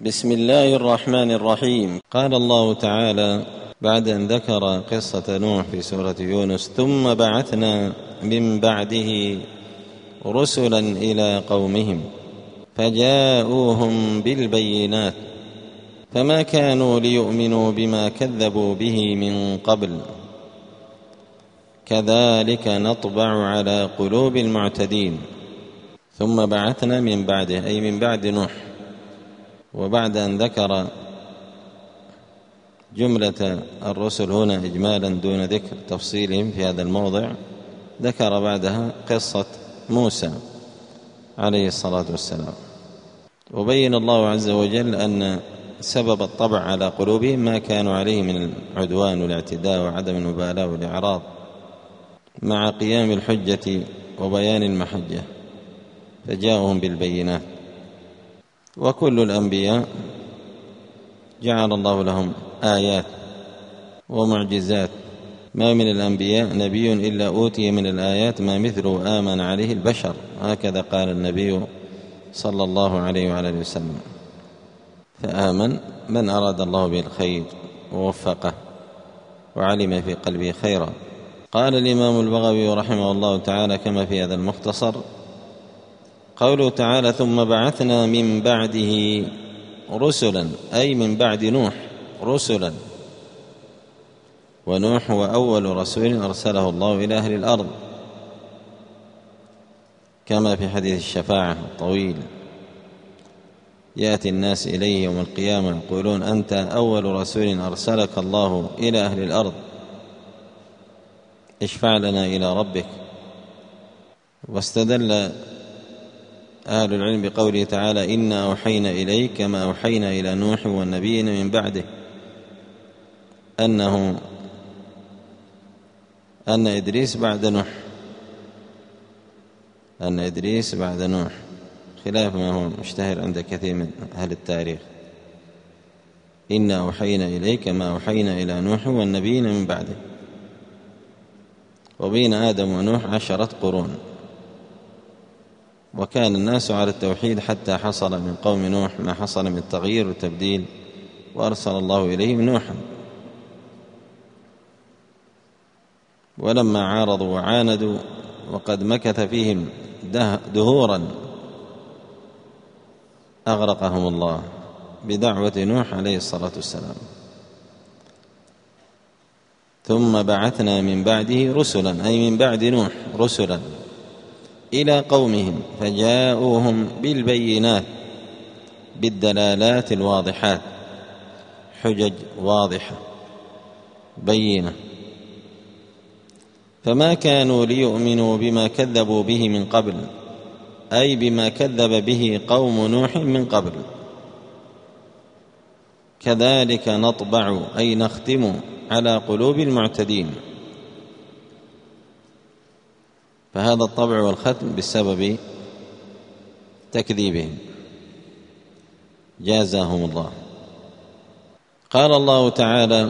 بسم الله الرحمن الرحيم. قال الله تعالى بعد أن ذكر قصة نوح في سورة يونس: ثم بعثنا من بعده رسلا إلى قومهم فجاءوهم بالبينات فما كانوا ليؤمنوا بما كذبوا به من قبل كذلك نطبع على قلوب المعتدين. ثم بعثنا من بعده أي من بعد نوح. وبعد أن ذكر جملة الرسل هنا إجمالا دون ذكر تفصيلهم في هذا الموضع، ذكر بعدها قصة موسى عليه الصلاة والسلام، وبين الله عز وجل أن سبب الطبع على قلوبهم ما كانوا عليه من العدوان والاعتداء وعدم المبالاة والإعراض مع قيام الحجة وبيان المحجة، فجاءهم بالبينات. وكل الأنبياء جعل الله لهم آيات ومعجزات، ما من الأنبياء نبي إلا أوتي من الآيات ما مثله آمن عليه البشر، هكذا قال النبي صلى الله عليه وعلى اله وسلم. فآمن من أراد الله به الخير ووفقه وعلم في قلبه خيرا. قال الإمام البغوي رحمه الله تعالى كما في هذا المختصر: قوله تعالى: ثم بعثنا من بعده رسلا، أي من بعد نوح رسلا، ونوح هو أول رسول أرسله الله إلى أهل الأرض، كما في حديث الشفاعة الطويل: يأتي الناس إليه يوم القيامة يقولون: أنت أول رسول أرسلك الله إلى أهل الأرض، اشفع لنا إلى ربك. واستدل أهل العلم بقوله تعالى: إنا أوحينا إليك كما أوحينا إلى نوح والنبيين من بعده، أن إدريس بعد نوح، خلاف ما هو مشتهر عند كثير من أهل التاريخ. إنا أوحينا إليك كما أوحينا إلى نوح والنبيين من بعده. وبين آدم ونوح 10 قرون، وكان الناس على التوحيد حتى حصل من قوم نوح ما حصل من تغيير وتبديل، وأرسل الله إليهم نوحا. ولما عارضوا وعاندوا وقد مكث فيهم دهورا أغرقهم الله بدعوة نوح عليه الصلاة والسلام. ثم بعثنا من بعده رسلا، أي من بعد نوح رسلا إلى قومهم فجاءوهم بالبينات، بالدلالات الواضحات، حجج واضحة بينة، فما كانوا ليؤمنوا بما كذبوا به من قبل، أي بما كذب به قوم نوح من قبل. كذلك نطبع أي نختم على قلوب المعتدين، فهذا الطبع والختم بسبب تكذيبهم، جازاهم الله. قال الله تعالى: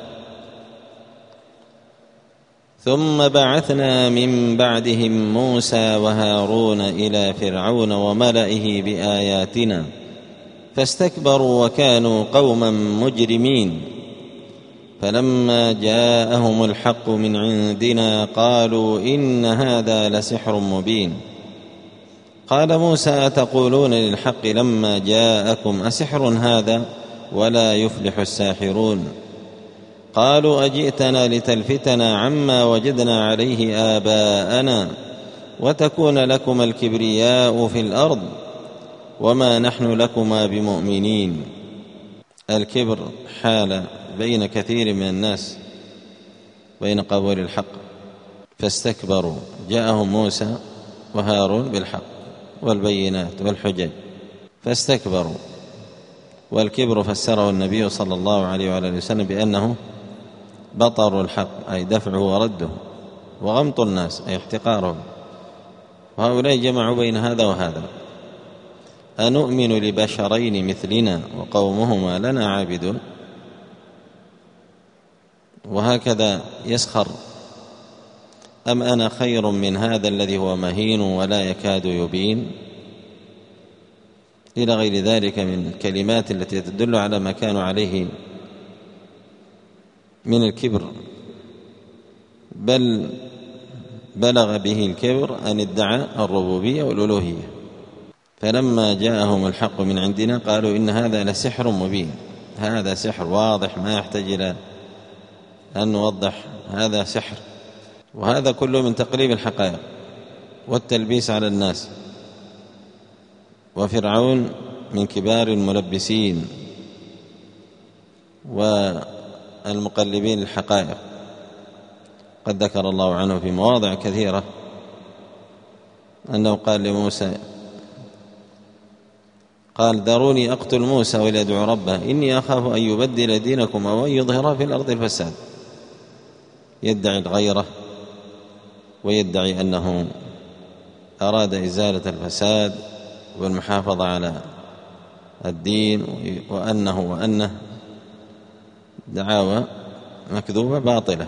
ثم بعثنا من بعدهم موسى وهارون إلى فرعون وملئه بآياتنا فاستكبروا وكانوا قوما مجرمين، فلما جاءهم الحق من عندنا قالوا إن هذا لسحر مبين. قال موسى: أتقولون للحق لما جاءكم أسحر هذا ولا يفلح الساحرون؟ قالوا: أجئتنا لتلفتنا عما وجدنا عليه آباءنا وتكون لكما الكبرياء في الأرض وما نحن لكما بمؤمنين. الكبر حال بين كثير من الناس بين قبول الحق، فاستكبروا. جاءهم موسى وهارون بالحق والبينات والحجج فاستكبروا. والكبر فسره النبي صلى الله عليه وعلى اله وسلم بأنه بطر الحق، أي دفعه ورده، وغمط الناس أي احتقارهم. وهؤلاء جمعوا بين هذا وهذا: أنؤمن لبشرين مثلنا وقومهما لنا عابدون؟ وهكذا يسخر: أم أنا خير من هذا الذي هو مهين ولا يكاد يبين؟ إلى غير ذلك من الكلمات التي تدل على ما كانوا عليه من الكبر، بل بلغ به الكبر أن ادعى الربوبية والألوهية. فلما جاءهم الحق من عندنا قالوا إن هذا لسحر مبين، هذا سحر واضح ما يحتاج إلى أن نوضح، هذا سحر. وهذا كله من تقليب الحقائق والتلبيس على الناس. وفرعون من كبار الملبسين والمقلبين الحقائق، قد ذكر الله عنه في مواضع كثيرة أنه قال لموسى، قال ذروني أقتل موسى وليدعو ربه إني أخاف أن يبدل دينكم أو أن يظهر في الأرض الفساد. يدعي الغيرة ويدعي أنه أراد إزالة الفساد والمحافظة على الدين، وأنه دعاوى مكذوبة باطلة،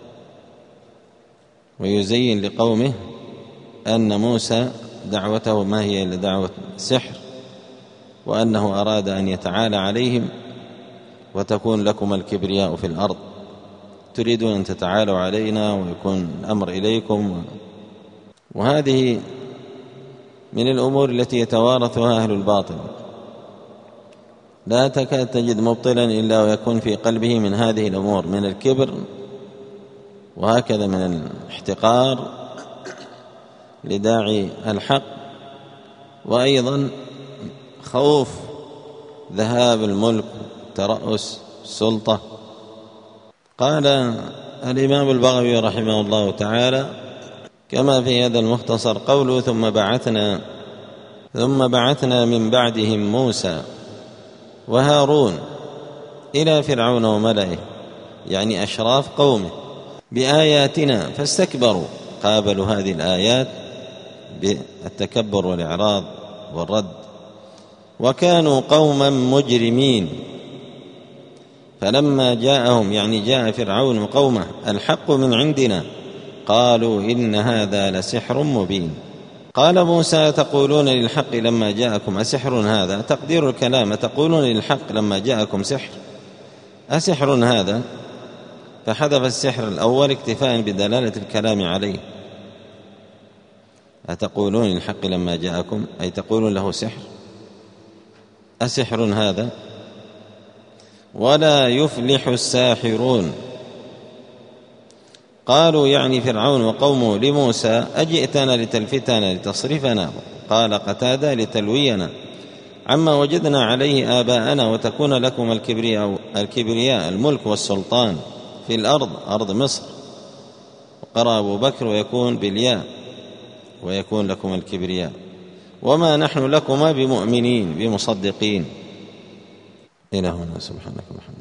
ويزين لقومه أن موسى دعوته ما هي إلا دعوة سحر، وأنه أراد أن يتعالى عليهم وتكون لكم الكبرياء في الأرض، تريدون أن تتعالوا علينا ويكون الأمر إليكم. وهذه من الأمور التي يتوارثها أهل الباطل، لا تكاد تجد مبطلا إلا ويكون في قلبه من هذه الأمور، من الكبر وهكذا من الاحتقار لداعي الحق، وأيضا خوف ذهاب الملك، ترأس السلطة. قال الإمام البغوي رحمه الله تعالى كما في هذا المختصر قوله ثم بعثنا من بعدهم موسى وهارون إلى فرعون وملئه، يعني أشراف قومه، بآياتنا فاستكبروا، قابلوا هذه الآيات بالتكبر والإعراض والرد، وكانوا قوما مجرمين. فلما جاءهم، يعني جاء فرعون وقومه، الحق من عندنا قالوا إن هذا لسحر مبين. قال موسى تقولون للحق لما جاءكم أسحر هذا؟ تقدير الكلام تقولون للحق لما جاءكم سحر، أسحر هذا؟ فحذف السحر الأول اكتفاء بدلالة الكلام عليه. أتقولون للحق لما جاءكم أي تقولون له سحر، أسحر هذا؟ ولا يفلح الساحرون. قالوا يعني فرعون وقومه لموسى أجئتنا لتلفتنا لتصرفنا، قال قتادة لتلوينا عما وجدنا عليه آباءنا وتكون لكم الكبرياء الملك والسلطان في الأرض، أرض مصر. وقرأ أبو بكر ويكون بالياء ويكون لكم الكبرياء، وما نحن لكما بمؤمنين بمصدقين. إلى هنا، سبحانك وبحمدك.